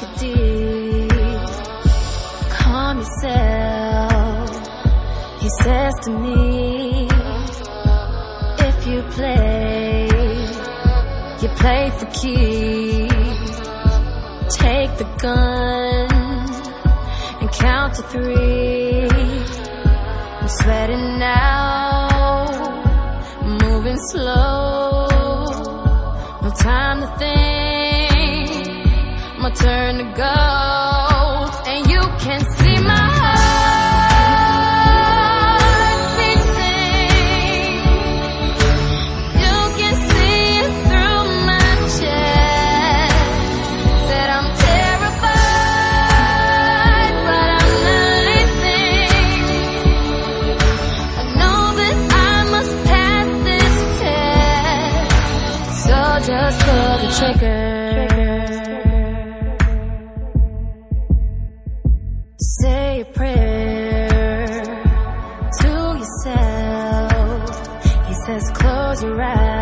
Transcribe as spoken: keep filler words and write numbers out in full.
a deed. Calm yourself, he says to me. If you play, you play for keeps. Take the gun and count to three. I'm sweating now, moving slow. No time to think, my turn to go. And you can see my heart beating. You can see it through my chest. That I'm terrified, but I'm not leaving. I know that I must pass this test. So just pull the trigger. Say a prayer to yourself. He says close your eyes.